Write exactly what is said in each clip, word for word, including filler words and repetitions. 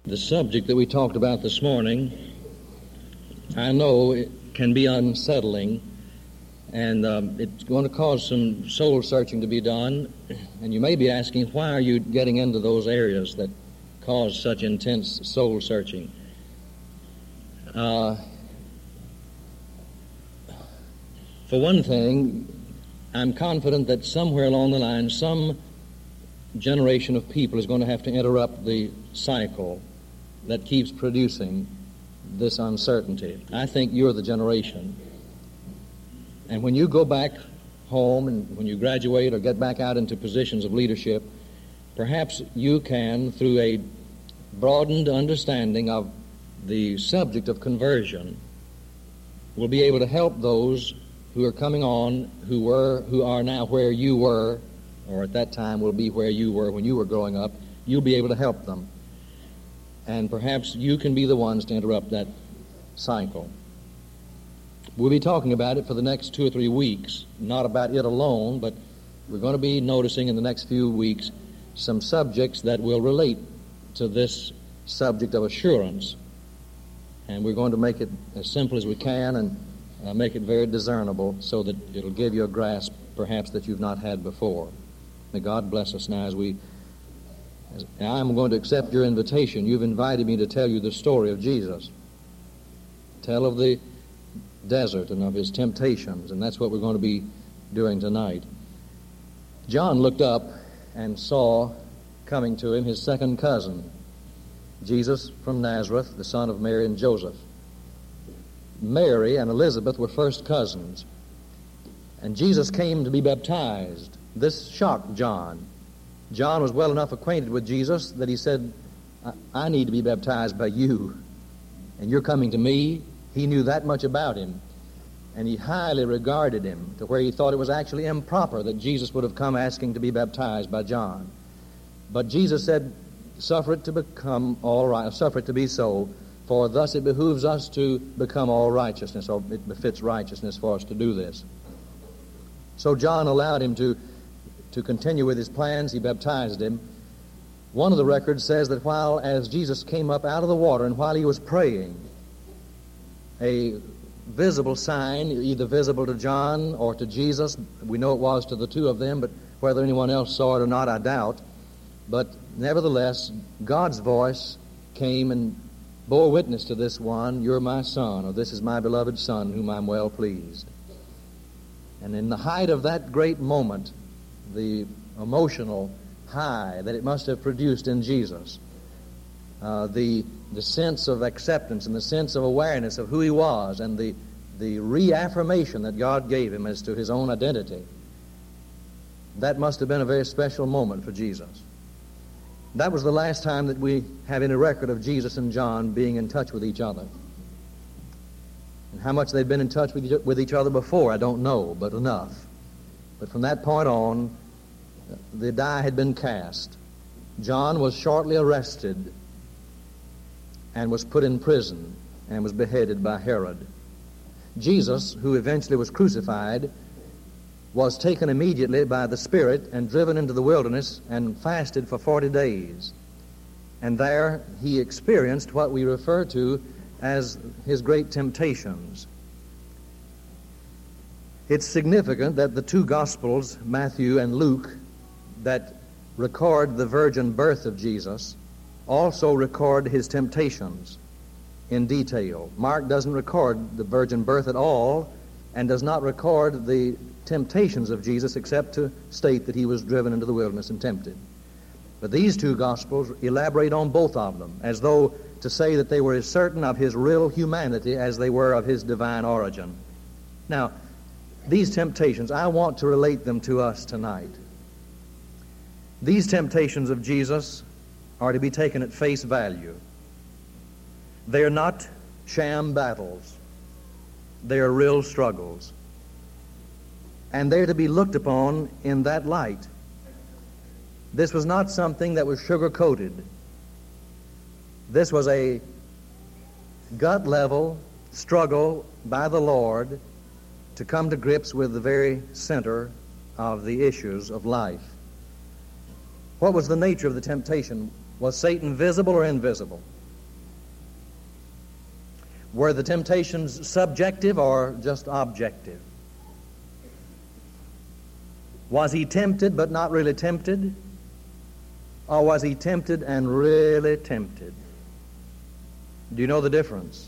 The subject that we talked about this morning, I know it can be unsettling, and um, it's going to cause some soul searching to be done. And you may be asking, why are you getting into those areas that cause such intense soul searching? Uh, for one thing, I'm confident that somewhere along the line, some generation of people is going to have to interrupt the cycle that keeps producing this uncertainty. I think you're the generation. And when you go back home and when you graduate or get back out into positions of leadership, perhaps you can, through a broadened understanding of the subject of conversion, will be able to help those who are coming on, who were, who are now where you were, or at that time will be where you were when you were growing up. You'll be able to help them. And perhaps you can be the ones to interrupt that cycle. We'll be talking about it for the next two or three weeks, not about it alone, but we're going to be noticing in the next few weeks some subjects that will relate to this subject of assurance. And we're going to make it as simple as we can and uh, make it very discernible so that it'll give you a grasp perhaps that you've not had before. May God bless us now as we I'm going to accept your invitation. You've invited me to tell you the story of Jesus. Tell of the desert and of his temptations, and that's what we're going to be doing tonight. John looked up and saw coming to him his second cousin, Jesus from Nazareth, the son of Mary and Joseph. Mary and Elizabeth were first cousins, and Jesus came to be baptized. This shocked John. John was well enough acquainted with Jesus that he said, I, I need to be baptized by you, and you're coming to me. He knew that much about him, and he highly regarded him to where he thought it was actually improper that Jesus would have come asking to be baptized by John. But Jesus said, suffer it to become all right, suffer it to be so, for thus it behooves us to become all righteousness, or it befits righteousness for us to do this. So John allowed him to To continue with his plans. He baptized him. One of the records says that while as Jesus came up out of the water and while he was praying, a visible sign, either visible to John or to Jesus, we know it was to the two of them, but whether anyone else saw it or not, I doubt. But nevertheless, God's voice came and bore witness to this one, you're my son, or this is my beloved son, whom I'm well pleased. And in the height of that great moment, the emotional high that it must have produced in Jesus, uh, the the sense of acceptance and the sense of awareness of who he was, and the the reaffirmation that God gave him as to his own identity, that must have been a very special moment for Jesus. That was the last time that we have any record of Jesus and John being in touch with each other. And how much they'd been in touch with each, with each other before, I don't know, but enough. But from that point on, the die had been cast. John was shortly arrested and was put in prison and was beheaded by Herod. Jesus, who eventually was crucified, was taken immediately by the Spirit and driven into the wilderness and fasted for forty days. And there he experienced what we refer to as his great temptations. It's significant that the two Gospels, Matthew and Luke, that record the virgin birth of Jesus, also record his temptations in detail. Mark doesn't record the virgin birth at all and does not record the temptations of Jesus except to state that he was driven into the wilderness and tempted. But these two Gospels elaborate on both of them, as though to say that they were as certain of his real humanity as they were of his divine origin. Now, these temptations, I want to relate them to us tonight. These temptations of Jesus are to be taken at face value. They are not sham battles. They are real struggles. And they're to be looked upon in that light. This was not something that was sugar-coated. This was a gut-level struggle by the Lord to come to grips with the very center of the issues of life. What was the nature of the temptation? Was Satan visible or invisible? Were the temptations subjective or just objective? Was he tempted but not really tempted? Or was he tempted and really tempted? Do you know the difference?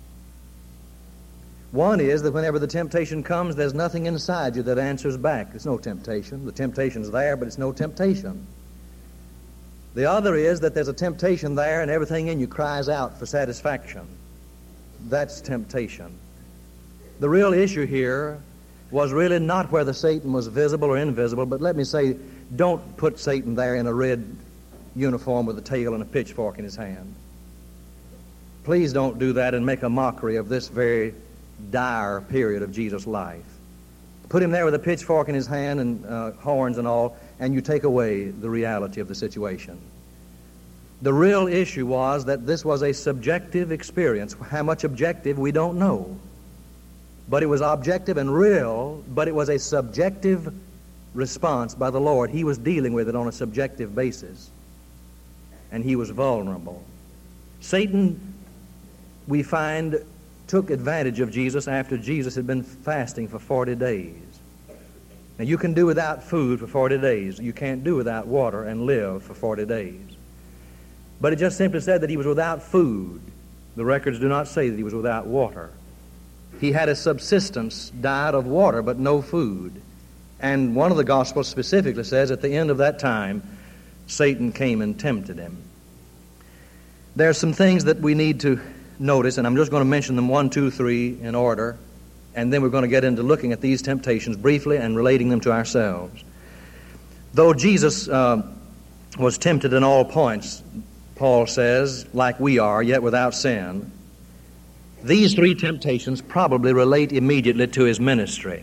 One is that whenever the temptation comes, there's nothing inside you that answers back. There's no temptation. The temptation's there, but it's no temptation. The other is that there's a temptation there and everything in you cries out for satisfaction. That's temptation. The real issue here was really not whether Satan was visible or invisible, but let me say, don't put Satan there in a red uniform with a tail and a pitchfork in his hand. Please don't do that and make a mockery of this very dire period of Jesus' life. Put him there with a pitchfork in his hand and uh, horns and all, and you take away the reality of the situation. The real issue was that this was a subjective experience. How much objective, we don't know. But it was objective and real, but it was a subjective response by the Lord. He was dealing with it on a subjective basis. And he was vulnerable. Satan, we find, took advantage of Jesus after Jesus had been fasting for forty days. Now, you can do without food for forty days. You can't do without water and live for forty days. But it just simply said that he was without food. The records do not say that he was without water. He had a subsistence diet of water, but no food. And one of the Gospels specifically says at the end of that time, Satan came and tempted him. There are some things that we need to notice, and I'm just going to mention them one, two, three in order, and then we're going to get into looking at these temptations briefly and relating them to ourselves. Though Jesus uh, was tempted in all points, Paul says, like we are, yet without sin, these three temptations probably relate immediately to his ministry.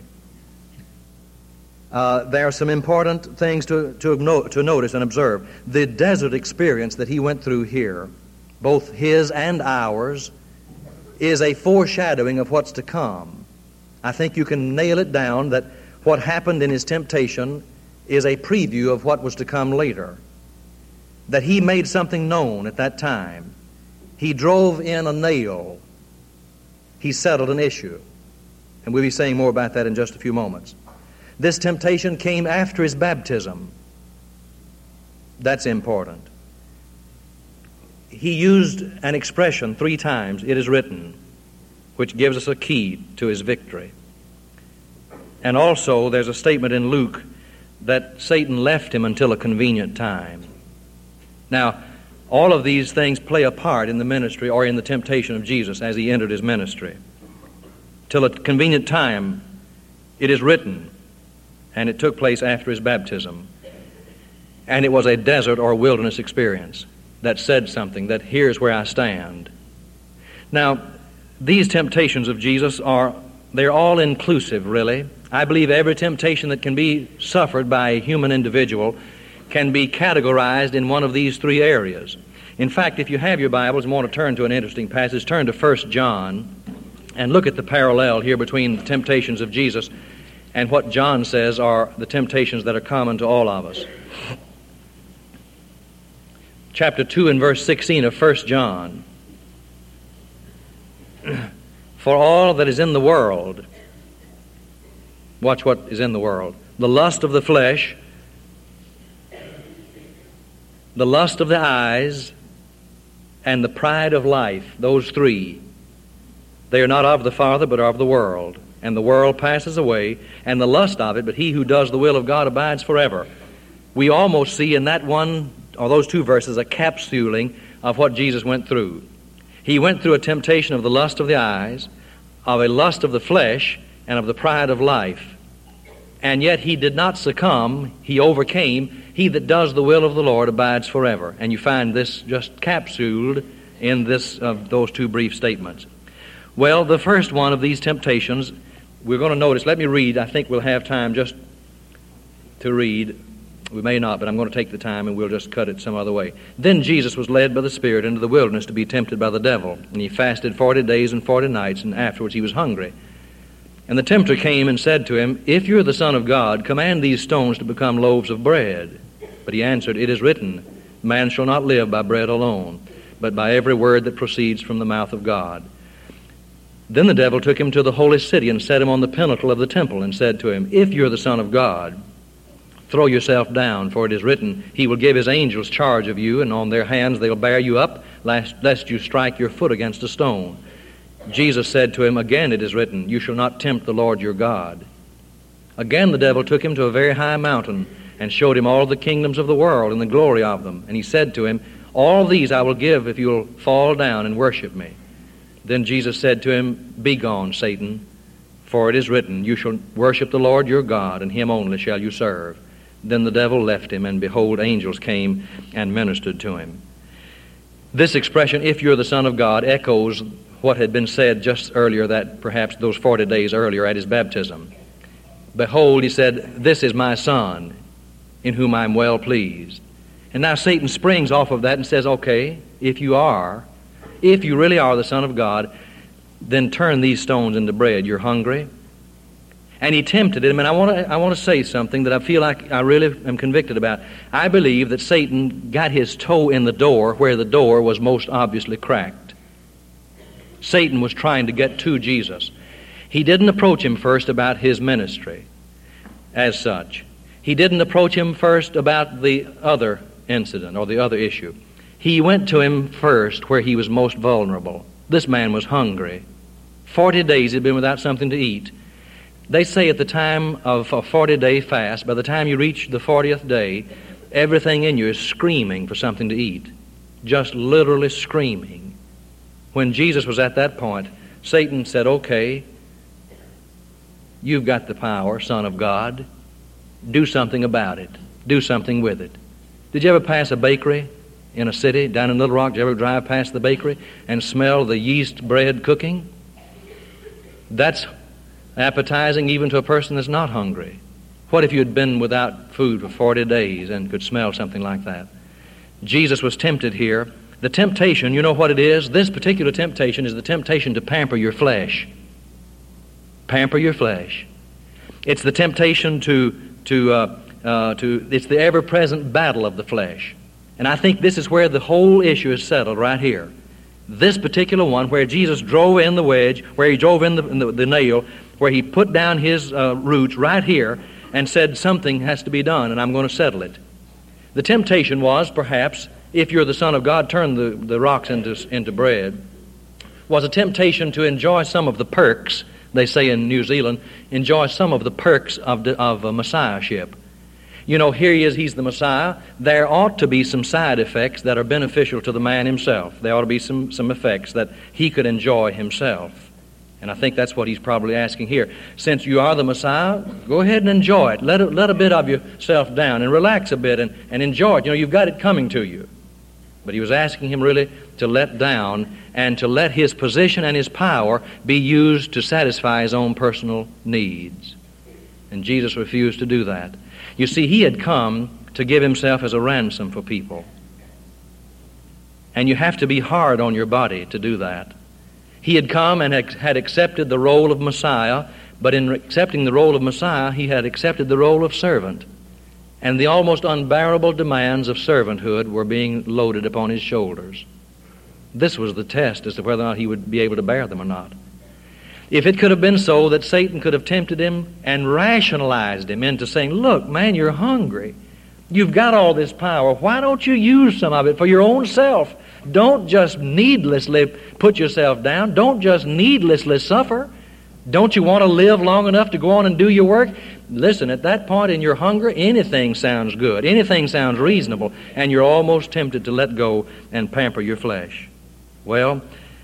Uh, there are some important things to, to, no, to notice and observe. The desert experience that he went through here, both his and ours, is a foreshadowing of what's to come. I think you can nail it down that what happened in his temptation is a preview of what was to come later. That he made something known at that time. He drove in a nail. He settled an issue. And we'll be saying more about that in just a few moments. This temptation came after his baptism. That's important. He used an expression three times, "it is written," which gives us a key to his victory. And also there's a statement in Luke that Satan left him until a convenient time. Now, all of these things play a part in the ministry or in the temptation of Jesus as he entered his ministry. Till a convenient time, it is written, and it took place after his baptism. And it was a desert or wilderness experience that said something, that here's where I stand. Now, these temptations of Jesus are, they're all inclusive, really. I believe every temptation that can be suffered by a human individual can be categorized in one of these three areas. In fact, if you have your Bibles and want to turn to an interesting passage, turn to First John and look at the parallel here between the temptations of Jesus and what John says are the temptations that are common to all of us. Chapter two and verse sixteen of First John. For all that is in the world, watch what is in the world, the lust of the flesh, the lust of the eyes, and the pride of life, those three, they are not of the Father, but are of the world. And the world passes away, and the lust of it, but he who does the will of God abides forever. We almost see in that one, or those two verses, a capsuling of what Jesus went through. He went through a temptation of the lust of the eyes, of a lust of the flesh, and of the pride of life. And yet he did not succumb, he overcame. He that does the will of the Lord abides forever. And you find this just capsuled in this of those two brief statements. Well, the first one of these temptations, we're going to notice, let me read, I think we'll have time just to read. We may not, but I'm going to take the time and we'll just cut it some other way. Then Jesus was led by the Spirit into the wilderness to be tempted by the devil. And he fasted forty days and forty nights, and afterwards he was hungry. And the tempter came and said to him, If you're the Son of God, command these stones to become loaves of bread. But he answered, It is written, Man shall not live by bread alone, but by every word that proceeds from the mouth of God. Then the devil took him to the holy city and set him on the pinnacle of the temple and said to him, "If you're the Son of God, throw yourself down, for it is written, He will give His angels charge of you, and on their hands they'll bear you up, lest, lest you strike your foot against a stone." Jesus said to him, "Again it is written, You shall not tempt the Lord your God." Again the devil took him to a very high mountain and showed him all the kingdoms of the world and the glory of them. And he said to him, "All these I will give if you'll fall down and worship me." Then Jesus said to him, "Begone, Satan, for it is written, You shall worship the Lord your God, and Him only shall you serve." Then the devil left him, and behold, angels came and ministered to him. This expression, "If you're the Son of God," echoes what had been said just earlier, that perhaps those forty days earlier at his baptism. "Behold," he said, "this is my Son, in whom I am well pleased." And now Satan springs off of that and says, "Okay, if you are, if you really are the Son of God, then turn these stones into bread. You're hungry." And he tempted him, and I want to I want to say something that I feel like I really am convicted about. I believe that Satan got his toe in the door where the door was most obviously cracked. Satan was trying to get to Jesus. He didn't approach him first about his ministry as such. He didn't approach him first about the other incident or the other issue. He went to him first where he was most vulnerable. This man was hungry. Forty days he'd been without something to eat. They say at the time of a forty-day fast, by the time you reach the fortieth day, everything in you is screaming for something to eat. Just literally screaming. When Jesus was at that point, Satan said, "Okay, you've got the power, Son of God. Do something about it. Do something with it." Did you ever pass a bakery in a city down in Little Rock? Did you ever drive past the bakery and smell the yeast bread cooking? That's appetizing even to a person that's not hungry. What if you had been without food for forty days and could smell something like that? Jesus was tempted here. The temptation, you know what it is? This particular temptation is the temptation to pamper your flesh. Pamper your flesh. It's the temptation to to uh, uh, to. It's the ever-present battle of the flesh. And I think this is where the whole issue is settled right here. This particular one, where Jesus drove in the wedge, where he drove in the, in the, the nail, where he put down his uh, roots right here and said something has to be done, and I'm going to settle it. The temptation was, perhaps, if you're the Son of God, turn the, the rocks into, into bread, was a temptation to enjoy some of the perks, they say in New Zealand, enjoy some of the perks of, the, of a Messiahship. You know, here he is, he's the Messiah. There ought to be some side effects that are beneficial to the man himself. There ought to be some, some effects that he could enjoy himself. And I think that's what he's probably asking here. Since you are the Messiah, go ahead and enjoy it. Let a, let a bit of yourself down and relax a bit and, and enjoy it. You know, you've got it coming to you. But he was asking him really to let down and to let his position and his power be used to satisfy his own personal needs. And Jesus refused to do that. You see, he had come to give himself as a ransom for people. And you have to be hard on your body to do that. He had come and had accepted the role of Messiah, but in accepting the role of Messiah, he had accepted the role of servant. And the almost unbearable demands of servanthood were being loaded upon his shoulders. This was the test as to whether or not he would be able to bear them or not. If it could have been so that Satan could have tempted him and rationalized him into saying, "Look, man, you're hungry. You've got all this power. Why don't you use some of it for your own self? Don't just needlessly put yourself down. Don't just needlessly suffer. Don't you want to live long enough to go on and do your work?" Listen, at that point in your hunger, anything sounds good. Anything sounds reasonable. And you're almost tempted to let go and pamper your flesh. Well,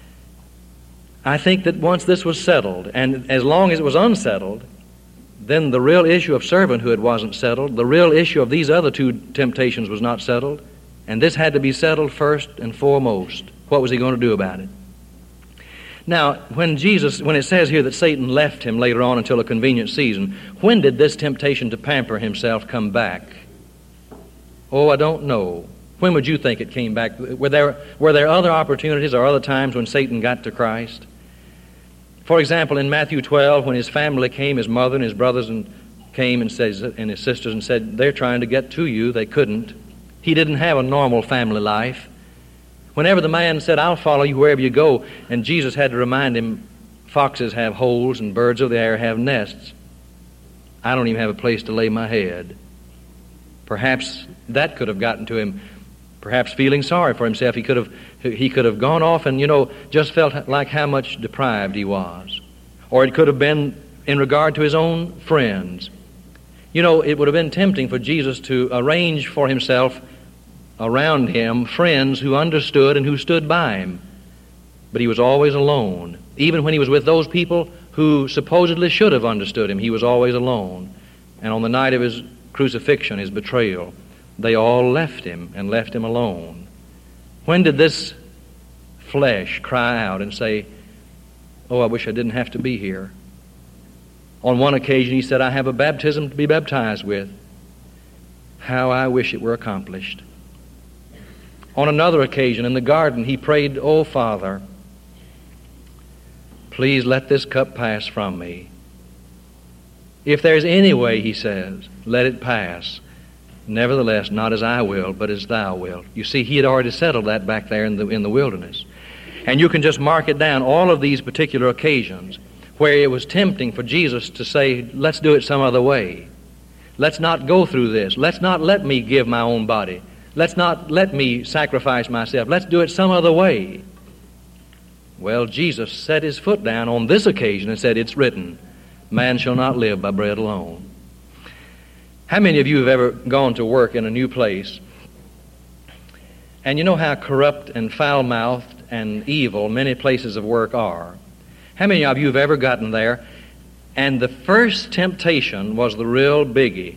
I think that once this was settled, and as long as it was unsettled, then the real issue of servanthood wasn't settled. The real issue of these other two temptations was not settled. And this had to be settled first and foremost. What was he going to do about it? Now, when Jesus, when it says here that Satan left him later on until a convenient season, when did this temptation to pamper himself come back? Oh, I don't know. When would you think it came back? Were there, were there other opportunities or other times when Satan got to Christ? For example, in Matthew twelve, when his family came, his mother and his brothers and came and, says, and his sisters and said, "They're trying to get to you," they couldn't. He didn't have a normal family life. Whenever the man said, "I'll follow you wherever you go," and Jesus had to remind him, Foxes have holes and birds of the air have nests. I don't even have a place to lay my head. Perhaps that could have gotten to him. Perhaps feeling sorry for himself, he could have he could have gone off and, you know, just felt like how much deprived he was. Or it could have been in regard to his own friends. You know, it would have been tempting for Jesus to arrange for himself around him friends who understood and who stood by him. But he was always alone. Even when he was with those people who supposedly should have understood him, he was always alone. And on the night of his crucifixion, his betrayal, they all left him and left him alone. When did this flesh cry out and say, "Oh, I wish I didn't have to be here"? On one occasion he said, "I have a baptism to be baptized with. How I wish it were accomplished." On another occasion in the garden he prayed, "Oh, Father, please let this cup pass from me. If there's any way," he says, "let it pass. Nevertheless, not as I will, but as thou wilt." You see, he had already settled that back there in the, in the wilderness. And you can just mark it down, all of these particular occasions where it was tempting for Jesus to say, "Let's do it some other way. Let's not go through this. Let's not let me give my own body. Let's not let me sacrifice myself. Let's do it some other way." Well, Jesus set his foot down on this occasion and said, "It's written, man shall not live by bread alone." How many of you have ever gone to work in a new place? And you know how corrupt and foul-mouthed and evil many places of work are. How many of you have ever gotten there and the first temptation was the real biggie?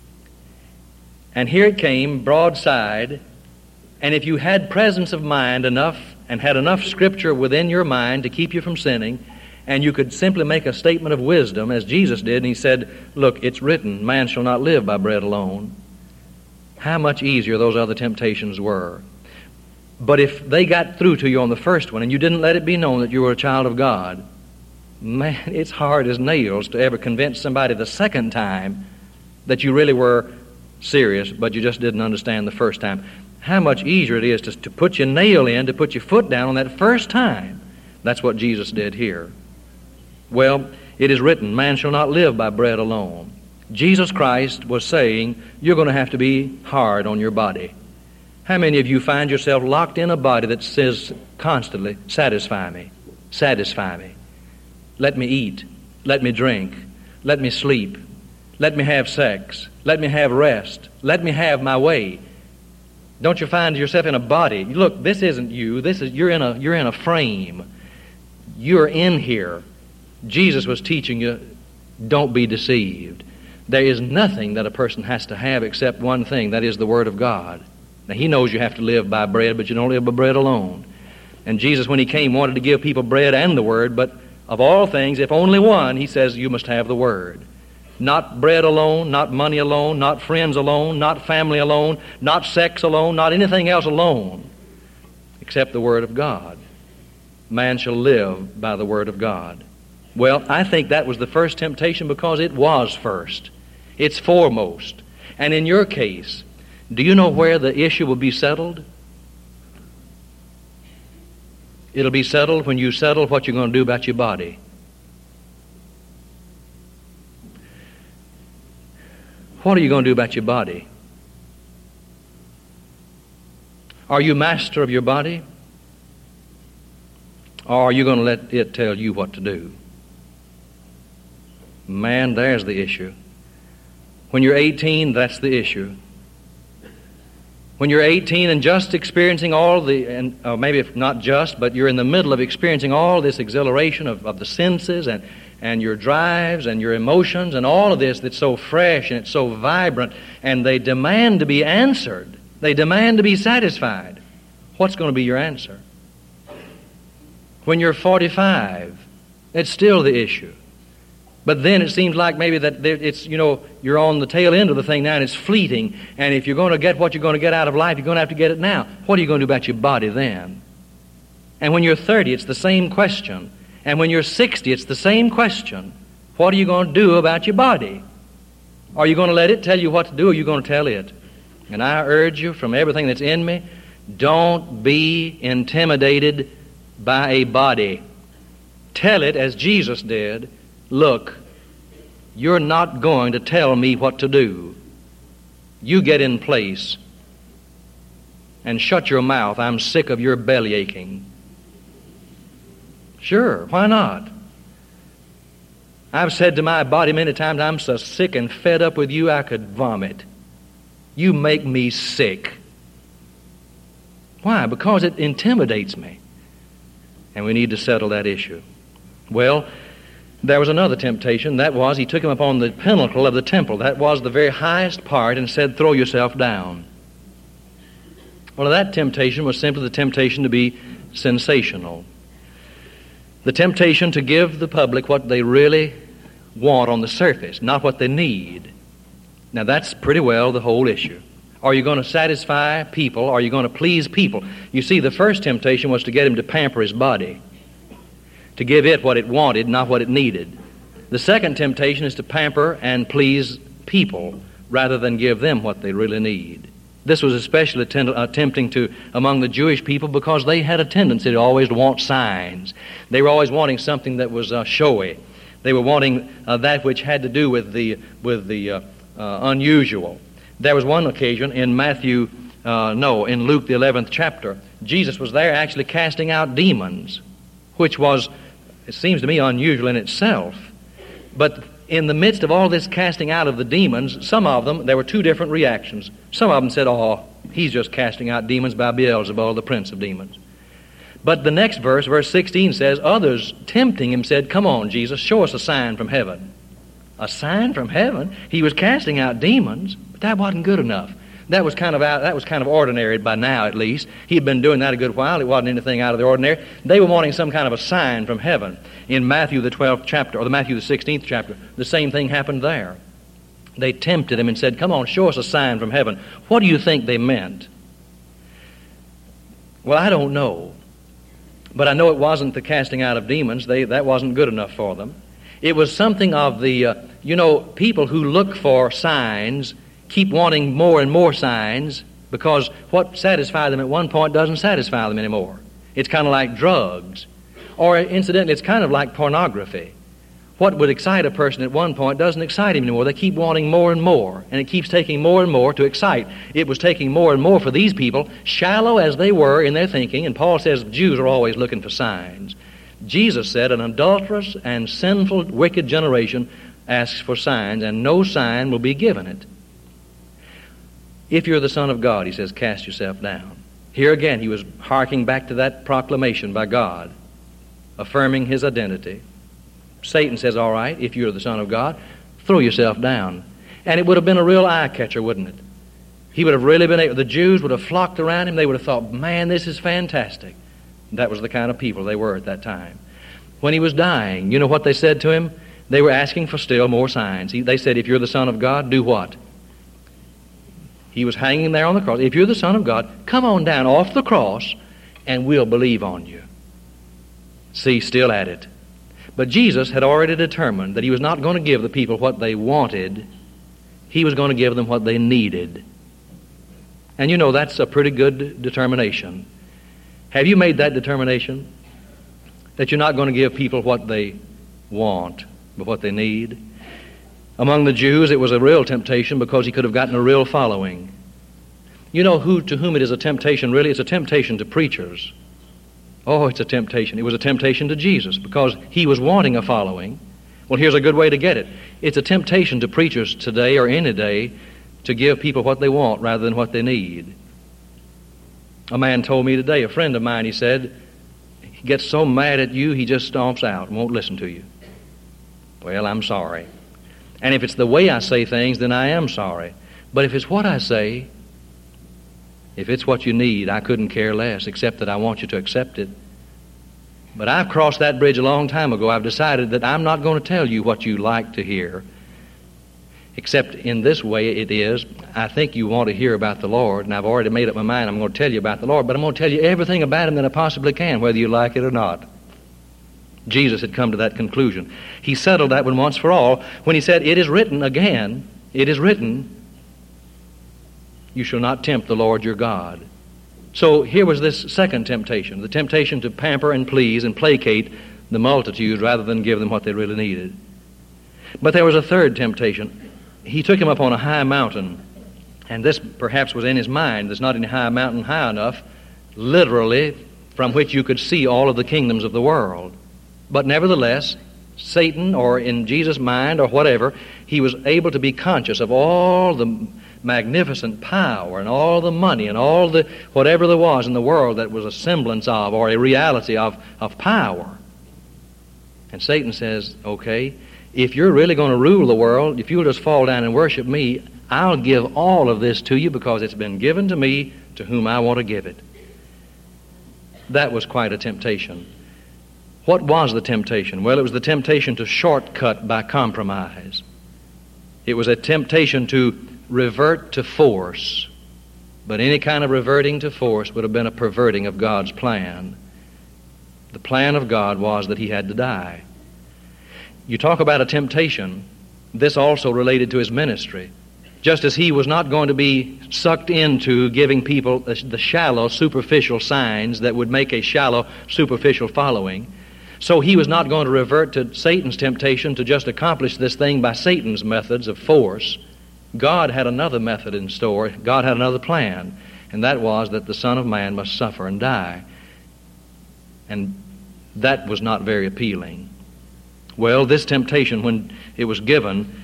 And here it came, broadside, and if you had presence of mind enough and had enough Scripture within your mind to keep you from sinning, and you could simply make a statement of wisdom, as Jesus did, and he said, "Look, it's written, man shall not live by bread alone," how much easier those other temptations were. But if they got through to you on the first one, and you didn't let it be known that you were a child of God, man, it's hard as nails to ever convince somebody the second time that you really were serious, but you just didn't understand the first time. How much easier it is to, to put your nail in, to put your foot down on that first time. That's what Jesus did here. Well, it is written, man shall not live by bread alone. Jesus Christ was saying, you're going to have to be hard on your body. How many of you find yourself locked in a body that says constantly, satisfy me, satisfy me. Let me eat, let me drink, let me sleep, let me have sex, let me have rest, let me have my way. Don't you find yourself in a body? Look, this isn't you. This is you're in a you're in a frame. You're in here. Jesus was teaching you, don't be deceived. There is nothing that a person has to have except one thing, that is the Word of God. Now, he knows you have to live by bread, but you don't live by bread alone. And Jesus, when he came, wanted to give people bread and the Word, but of all things, if only one, he says you must have the Word. Not bread alone, not money alone, not friends alone, not family alone, not sex alone, not anything else alone, except the Word of God. Man shall live by the Word of God. Well, I think that was the first temptation because it was first. It's foremost. And in your case, do you know where the issue will be settled? It'll be settled when you settle what you're going to do about your body. What are you going to do about your body? Are you master of your body? Or are you going to let it tell you what to do? Man, there's the issue. When you're eighteen, that's the issue. When you're eighteen and just experiencing all the, and or maybe if not just, but you're in the middle of experiencing all this exhilaration of, of the senses and, and your drives and your emotions and all of this that's so fresh and it's so vibrant, and they demand to be answered. They demand to be satisfied. What's going to be your answer? When you're forty-five, it's still the issue. But then it seems like maybe that it's, you know, you're on the tail end of the thing now and it's fleeting. And if you're going to get what you're going to get out of life, you're going to have to get it now. What are you going to do about your body then? And when you're thirty, it's the same question. And when you're sixty, it's the same question. What are you going to do about your body? Are you going to let it tell you what to do, or are you going to tell it? And I urge you from everything that's in me, don't be intimidated by a body. Tell it as Jesus did, look, you're not going to tell me what to do. You get in place and shut your mouth. I'm sick of your belly aching. Sure, why not? I've said to my body many times, I'm so sick and fed up with you I could vomit. You make me sick. Why? Because it intimidates me. And we need to settle that issue. Well, there was another temptation. That was, he took him up on the pinnacle of the temple. That was the very highest part, and said, throw yourself down. Well, that temptation was simply the temptation to be sensational. The temptation to give the public what they really want on the surface, not what they need. Now, that's pretty well the whole issue. Are you going to satisfy people? Are you going to please people? You see, the first temptation was to get him to pamper his body, to give it what it wanted, not what it needed. The second temptation is to pamper and please people rather than give them what they really need. This was especially tend- uh, tempting to among the Jewish people because they had a tendency to always want signs. They were always wanting something that was uh, showy. They were wanting uh, that which had to do with the with the uh, uh, unusual. There was one occasion in Matthew, uh, no, in Luke the eleventh chapter, Jesus was there actually casting out demons, which was, it seems to me, unusual in itself. But in the midst of all this casting out of the demons, some of them, there were two different reactions. Some of them said, oh, he's just casting out demons by Beelzebul, the prince of demons. But the next verse, verse sixteen says, others tempting him said, come on, Jesus, show us a sign from heaven. A sign from heaven? He was casting out demons, but that wasn't good enough. That was kind of out, that was kind of ordinary by now, at least. He had been doing that a good while. It wasn't anything out of the ordinary. They were wanting some kind of a sign from heaven. In Matthew the twelfth chapter, or the Matthew the sixteenth chapter, the same thing happened there. They tempted him and said, come on, show us a sign from heaven. What do you think they meant? Well, I don't know. But I know it wasn't the casting out of demons. They, that wasn't good enough for them. It was something of the, uh, you know, people who look for signs keep wanting more and more signs because what satisfied them at one point doesn't satisfy them anymore. It's kind of like drugs. Or incidentally, it's kind of like pornography. What would excite a person at one point doesn't excite him anymore. They keep wanting more and more, and it keeps taking more and more to excite. It was taking more and more for these people, shallow as they were in their thinking, and Paul says Jews are always looking for signs. Jesus said an adulterous and sinful, wicked generation asks for signs, and no sign will be given it. If you're the Son of God, he says, cast yourself down. Here again, he was harking back to that proclamation by God, affirming his identity. Satan says, all right, if you're the Son of God, throw yourself down. And it would have been a real eye-catcher, wouldn't it? He would have really been able, the Jews would have flocked around him. They would have thought, man, this is fantastic. That was the kind of people they were at that time. When he was dying, you know what they said to him? They were asking for still more signs. He, they said, if you're the Son of God, do what? He was hanging there on the cross. If you're the Son of God, come on down off the cross and we'll believe on you. See, still at it. But Jesus had already determined that he was not going to give the people what they wanted. He was going to give them what they needed. And you know, that's a pretty good determination. Have you made that determination? That you're not going to give people what they want, but what they need? Among the Jews, it was a real temptation because he could have gotten a real following. You know who to whom it is a temptation, really? It's a temptation to preachers. Oh, it's a temptation. It was a temptation to Jesus because he was wanting a following. Well, here's a good way to get it. It's a temptation to preachers today or any day to give people what they want rather than what they need. A man told me today, a friend of mine, he said, he gets so mad at you, he just stomps out and won't listen to you. Well, I'm sorry. And if it's the way I say things, then I am sorry. But if it's what I say, if it's what you need, I couldn't care less, except that I want you to accept it. But I've crossed that bridge a long time ago. I've decided that I'm not going to tell you what you like to hear, except in this way it is, I think you want to hear about the Lord, and I've already made up my mind I'm going to tell you about the Lord, but I'm going to tell you everything about Him that I possibly can, whether you like it or not. Jesus had come to that conclusion. He settled that one once for all when he said, it is written again, it is written, you shall not tempt the Lord your God. So here was this second temptation, the temptation to pamper and please and placate the multitudes rather than give them what they really needed. But there was a third temptation. He took him up on a high mountain, and this perhaps was in his mind. There's not any high mountain high enough, literally, from which you could see all of the kingdoms of the world. But nevertheless, Satan, or in Jesus' mind, or whatever, he was able to be conscious of all the magnificent power and all the money and all the whatever there was in the world that was a semblance of, or a reality of, of power. And Satan says, okay, if you're really going to rule the world, if you'll just fall down and worship me, I'll give all of this to you because it's been given to me to whom I want to give it. That was quite a temptation. What was the temptation? Well, it was the temptation to shortcut by compromise. It was a temptation to revert to force. But any kind of reverting to force would have been a perverting of God's plan. The plan of God was that he had to die. You talk about a temptation, this also related to his ministry. Just as he was not going to be sucked into giving people the shallow, superficial signs that would make a shallow, superficial following, so he was not going to revert to Satan's temptation to just accomplish this thing by Satan's methods of force. God had another method in store. God had another plan, and that was that the Son of Man must suffer and die. And that was not very appealing. Well, this temptation, when it was given,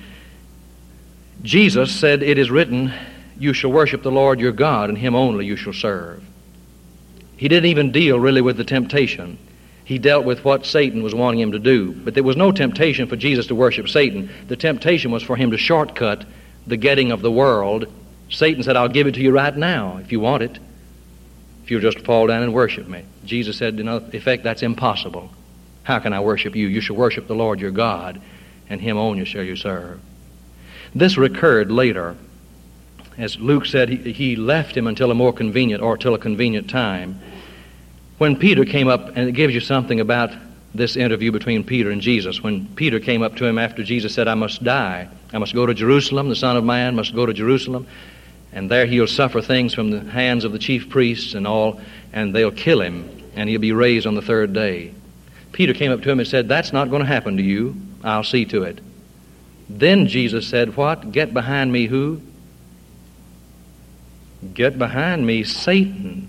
Jesus said, "It is written, you shall worship the Lord your God, and him only you shall serve." He didn't even deal really with the temptation. He dealt with what Satan was wanting him to do. But there was no temptation for Jesus to worship Satan. The temptation was for him to shortcut the getting of the world. Satan said, "I'll give it to you right now if you want it, if you'll just fall down and worship me." Jesus said, in effect, that's impossible. How can I worship you? You shall worship the Lord your God, and him only shall you serve. This recurred later. As Luke said, he, he left him until a more convenient, or till a convenient time. When Peter came up, and it gives you something about this interview between Peter and Jesus. When Peter came up to him after Jesus said, "I must die. I must go to Jerusalem. The Son of Man must go to Jerusalem. And there he'll suffer things from the hands of the chief priests and all, and they'll kill him, and he'll be raised on the third day." Peter came up to him and said, "That's not going to happen to you. I'll see to it." Then Jesus said, "What? Get behind me who?" "Get behind me, Satan."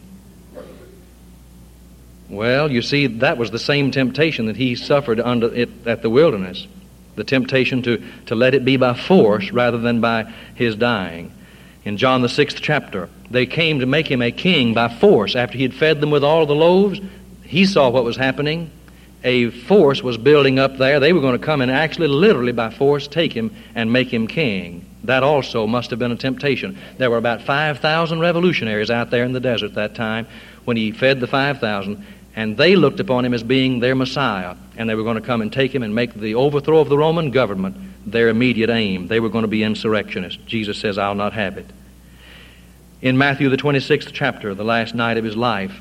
Well, you see, that was the same temptation that he suffered under it at the wilderness. The temptation to, to let it be by force rather than by his dying. In John the sixth chapter, they came to make him a king by force. After he had fed them with all the loaves, he saw what was happening. A force was building up there. They were going to come and actually, literally by force, take him and make him king. That also must have been a temptation. There were about five thousand revolutionaries out there in the desert that time when he fed the five thousand, and they looked upon him as being their Messiah, and they were going to come and take him and make the overthrow of the Roman government their immediate aim. They were going to be insurrectionists. Jesus says, "I'll not have it." In Matthew the twenty-sixth chapter, the last night of his life,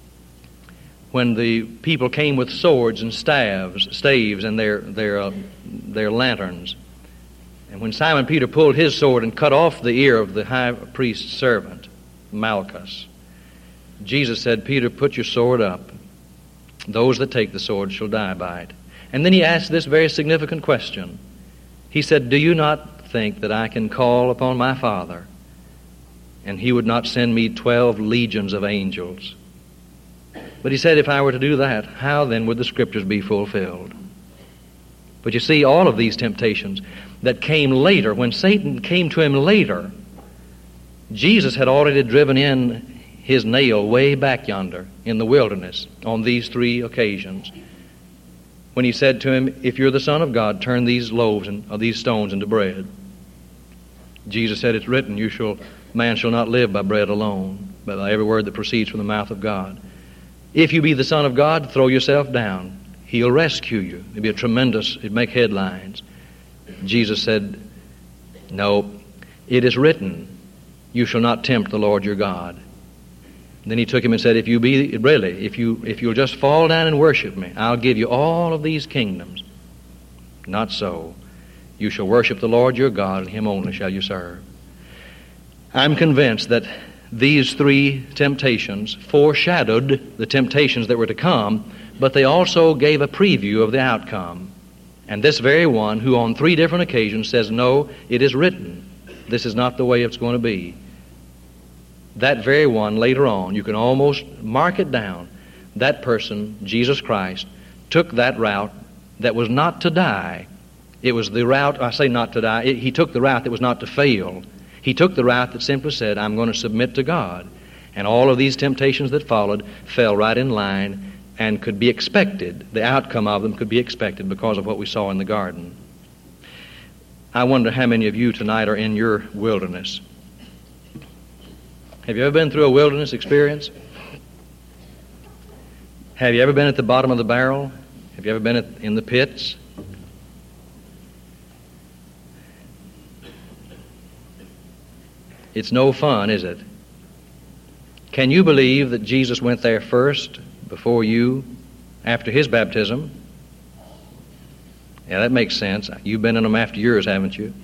when the people came with swords and staves, staves and their their uh, their lanterns, and when Simon Peter pulled his sword and cut off the ear of the high priest's servant, Malchus, Jesus said, "Peter, put your sword up. Those that take the sword shall die by it." And then he asked this very significant question. He said, "Do you not think that I can call upon my Father, and he would not send me twelve legions of angels?" But he said, if I were to do that, how then would the Scriptures be fulfilled? But you see, all of these temptations that came later, when Satan came to him later, Jesus had already driven in his nail way back yonder in the wilderness on these three occasions. When he said to him, "If you're the Son of God, turn these loaves and or these stones into bread." Jesus said, "It's written, you shall, man shall not live by bread alone, but by every word that proceeds from the mouth of God. If you be the Son of God, throw yourself down. He'll rescue you." It'd be a tremendous, it'd make headlines. Jesus said, "No, it is written, you shall not tempt the Lord your God." Then he took him and said, if you be, really, if, you, if you'll just fall down and worship me, I'll give you all of these kingdoms. Not so. You shall worship the Lord your God, and him only shall you serve. I'm convinced that these three temptations foreshadowed the temptations that were to come, but they also gave a preview of the outcome. And this very one who on three different occasions says, no, it is written. This is not the way it's going to be. That very one later on, you can almost mark it down. That person, Jesus Christ, took that route that was not to die. It was the route, I say not to die, it, he took the route that was not to fail. He took the route that simply said, I'm going to submit to God. And all of these temptations that followed fell right in line and could be expected. The outcome of them could be expected because of what we saw in the garden. I wonder how many of you tonight are in your wilderness. Have you ever been through a wilderness experience? Have you ever been at the bottom of the barrel? Have you ever been at, in the pits? It's no fun, is it? Can you believe that Jesus went there first, before you, after his baptism? Yeah, that makes sense. You've been in them after yours, haven't you?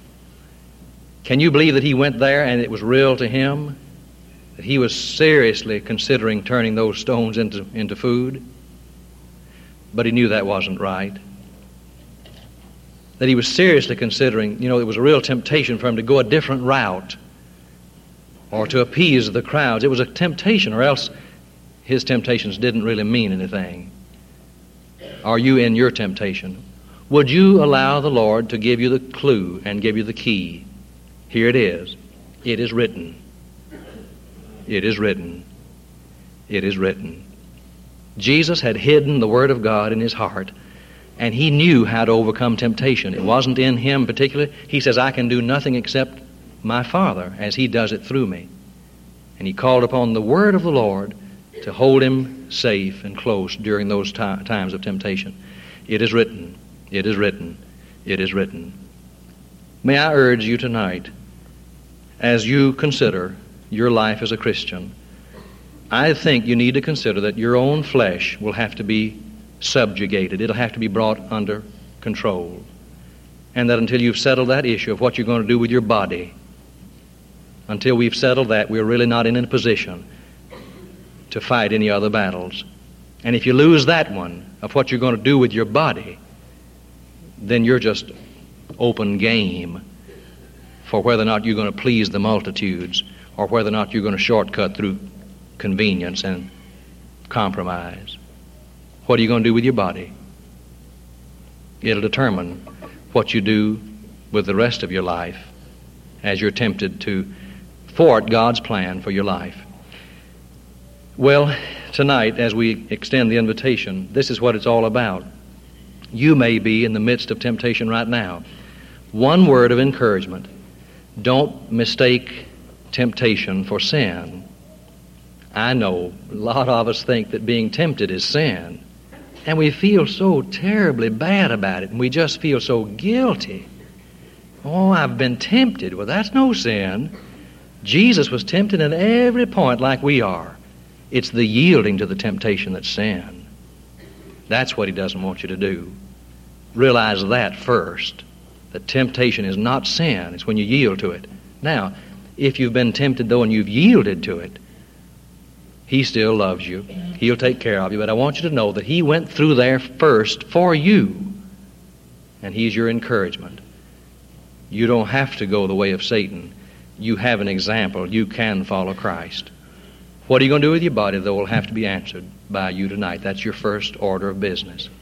Can you believe that he went there and it was real to him? That he was seriously considering turning those stones into, into food? But he knew that wasn't right. That he was seriously considering, you know, it was a real temptation for him to go a different route or to appease the crowds. It was a temptation, or else his temptations didn't really mean anything. Are you in your temptation? Would you allow the Lord to give you the clue and give you the key? Here it is. It is written. It is written. It is written. Jesus had hidden the Word of God in his heart, and he knew how to overcome temptation. It wasn't in him particularly. He says, I can do nothing except my Father, as he does it through me. And he called upon the Word of the Lord to hold him safe and close during those t- times of temptation. It is written. It is written. It is written. May I urge you tonight, as you consider your life as a Christian, I think you need to consider that your own flesh will have to be subjugated. It'll have to be brought under control. And that until you've settled that issue of what you're going to do with your body, until we've settled that, we're really not in a position to fight any other battles. And if you lose that one, of what you're going to do with your body, then you're just open game for whether or not you're going to please the multitudes or whether or not you're going to shortcut through convenience and compromise. What are you going to do with your body? It'll determine what you do with the rest of your life as you're tempted to thwart God's plan for your life. Well, tonight, as we extend the invitation, this is what it's all about. You may be in the midst of temptation right now. One word of encouragement: don't mistake temptation for sin. I know a lot of us think that being tempted is sin, and we feel so terribly bad about it, and we just feel so guilty. Oh, I've been tempted. Well, that's no sin. Jesus was tempted at every point like we are. It's the yielding to the temptation that's sin. That's what he doesn't want you to do. Realize that first, that temptation is not sin. It's when you yield to it. Now, if you've been tempted, though, and you've yielded to it, he still loves you. He'll take care of you. But I want you to know that he went through there first for you, and he's your encouragement. You don't have to go the way of Satan. You have an example. You can follow Christ. What are you going to do with your body, though, will have to be answered by you tonight. That's your first order of business.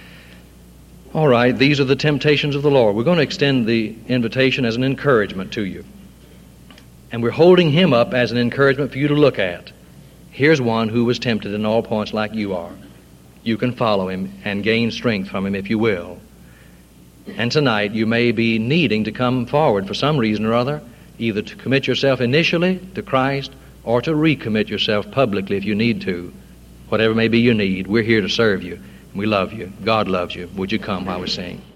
All right, these are the temptations of the Lord. We're going to extend the invitation as an encouragement to you. And we're holding him up as an encouragement for you to look at. Here's one who was tempted in all points like you are. You can follow him and gain strength from him if you will. And tonight you may be needing to come forward for some reason or other, either to commit yourself initially to Christ or to recommit yourself publicly if you need to. Whatever may be your need, we're here to serve you. We love you. God loves you. Would you come while we sing?